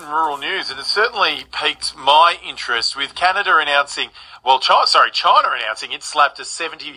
and rural news, and it certainly piqued my interest with Canada announcing, China announcing it slapped a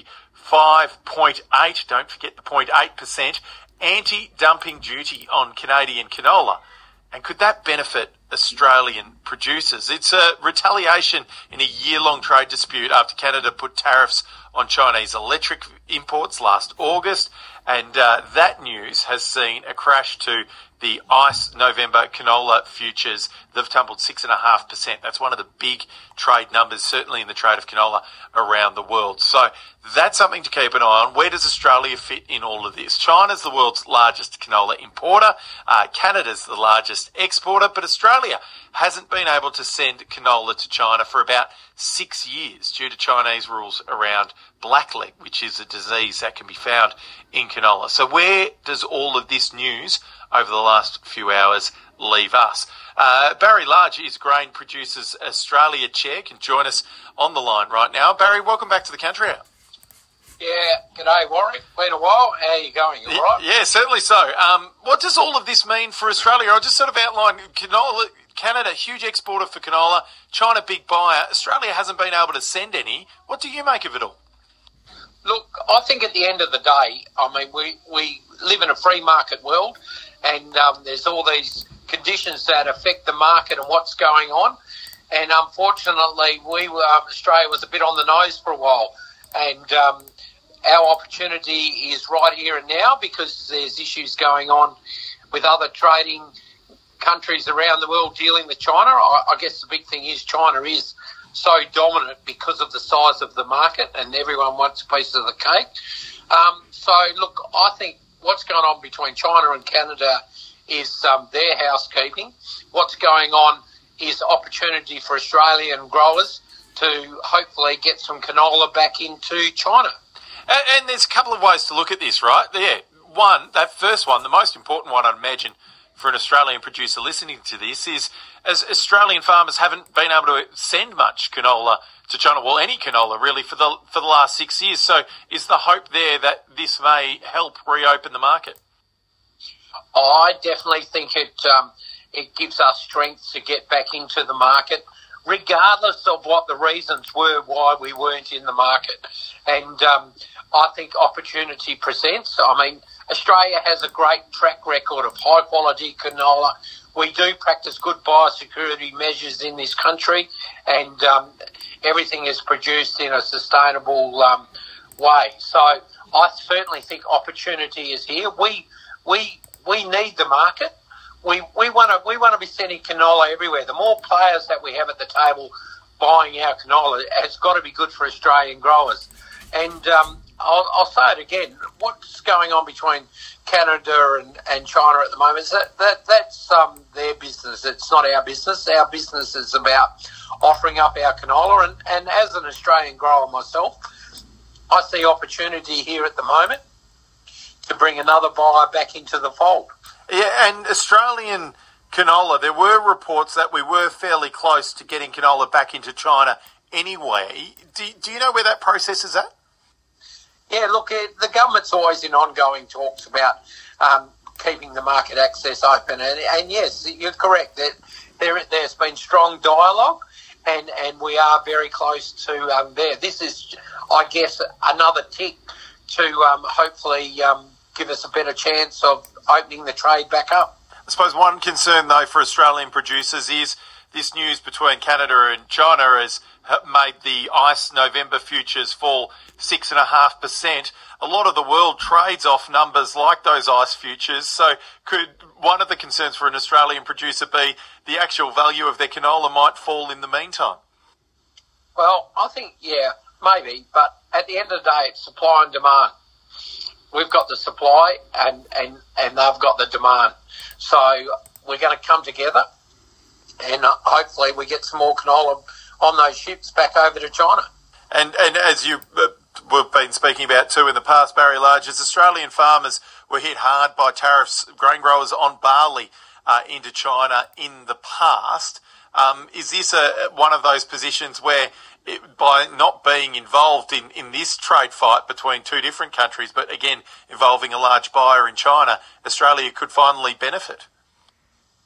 75.8, don't forget the 0.8%, anti-dumping duty on Canadian canola. And could that benefit Australian producers? It's a retaliation in a year-long trade dispute after Canada put tariffs on Chinese electric imports last August, and that news has seen a crash to the ICE November canola futures. They've tumbled 6.5%. That's one of the big trade numbers, certainly in the trade of canola around the world. So that's something to keep an eye on. Where does Australia fit in all of this? China's the world's largest canola importer. Canada's the largest exporter, but Australia hasn't been able to send canola to China for about 6 years due to Chinese rules around blackleg, which is a disease that can be found in canola. So where does all of this news over the last few hours leave us? Barry Large is Grain Producers Australia Chair, can join us on the line right now. Barry, welcome back to the Country Hour. Yeah, g'day Warwick. Been a while. How are you going? You all right? Yeah, certainly so. What does all of this mean for Australia? I'll just sort of outline canola. Canada, huge exporter for canola. China, big buyer. Australia hasn't been able to send any. What do you make of it all? Look, I think at the end of the day, I mean, we live in a free market world, and there's all these conditions that affect the market and what's going on. And unfortunately, Australia was a bit on the nose for a while, and our opportunity is right here and now because there's issues going on with other trading countries around the world dealing with China. I guess the big thing is China is so dominant because of the size of the market, and everyone wants a piece of the cake. So, look, I think what's going on between China and Canada is their housekeeping. What's going on is opportunity for Australian growers to hopefully get some canola back into China. And there's a couple of ways to look at this, right? Yeah, that first one, the most important one, I'd imagine, for an Australian producer listening to this is, as Australian farmers haven't been able to send much canola to China, well, any canola really, for the last 6 years. So is the hope there that this may help reopen the market? I definitely think it gives us strength to get back into the market, regardless of what the reasons were why we weren't in the market. And I think opportunity presents. I mean, Australia has a great track record of high-quality canola. We do practice good biosecurity measures in this country, and everything is produced in a sustainable way. So I certainly think opportunity is here. We need the market. We want to be sending canola everywhere. The more players that we have at the table buying our canola, it's got to be good for Australian growers. And I'll say it again, what's going on between Canada and China at the moment is that's their business. It's not our business. Our business is about offering up our canola. And as an Australian grower myself, I see opportunity here at the moment to bring another buyer back into the fold. Yeah, and Australian canola, there were reports that we were fairly close to getting canola back into China anyway. Do you know where that process is at? Yeah, look, the government's always in ongoing talks about keeping the market access open. And yes, you're correct. There's been strong dialogue, and we are very close to there. This is, I guess, another tick to hopefully give us a better chance of opening the trade back up. I suppose one concern, though, for Australian producers is this news between Canada and China has made the ICE November futures fall 6.5%. A lot of the world trades off numbers like those ICE futures. So could one of the concerns for an Australian producer be the actual value of their canola might fall in the meantime? Well, I think, yeah, maybe. But at the end of the day, it's supply and demand. We've got the supply and they've got the demand. So we're going to come together and hopefully we get some more canola on those ships back over to China. And as you we've been speaking about too in the past, Barry Large, as Australian farmers were hit hard by tariffs, grain growers on barley into China in the past. Is this one of those positions where by not being involved in this trade fight between two different countries, but again involving a large buyer in China, Australia could finally benefit?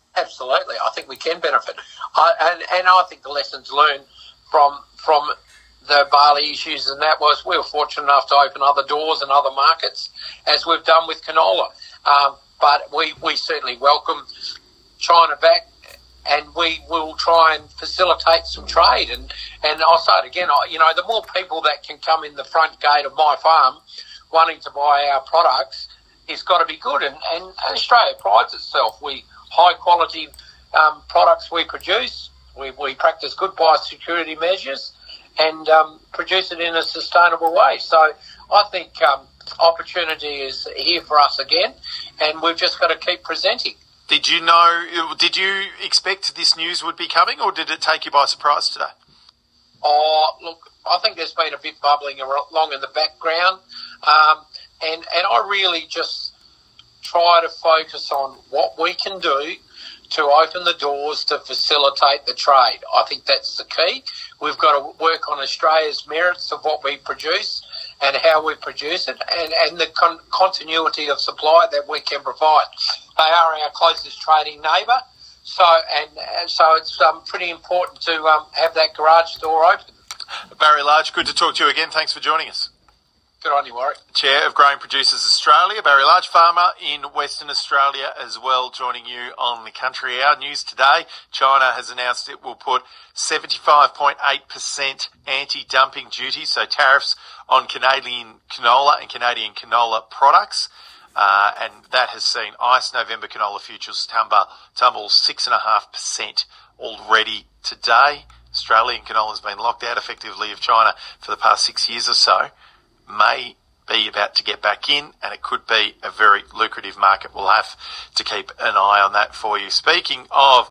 Absolutely, I think we can benefit, and I think the lessons learned from the barley issues and that was we were fortunate enough to open other doors and other markets, as we've done with canola. But we certainly welcome China back, and we will try and facilitate some trade. And I'll say it again, the more people that can come in the front gate of my farm wanting to buy our products, it's got to be good. And Australia prides itself. High quality products we produce. We practice good biosecurity measures and produce it in a sustainable way. So I think opportunity is here for us again, and we've just got to keep presenting. Did you expect this news would be coming, or did it take you by surprise today? Oh, look, I think there's been a bit bubbling along in the background, and I really just try to focus on what we can do to open the doors to facilitate the trade. I think that's the key. We've got to work on Australia's merits of what we produce and how we produce it, and the continuity of supply that we can provide. They are our closest trading neighbour, so it's pretty important to have that garage door open. Barry Large, good to talk to you again. Thanks for joining us. Good on you, Warwick. Chair of Grain Producers Australia, Barry Large, farmer in Western Australia as well, joining you on the Country Hour. News today, China has announced it will put 75.8% anti-dumping duty, so tariffs on Canadian canola and Canadian canola products. And that has seen ICE November canola futures tumble 6.5% already today. Australian canola has been locked out effectively of China for the past 6 years or so. May be about to get back in, and it could be a very lucrative market. We'll have to keep an eye on that for you. Speaking of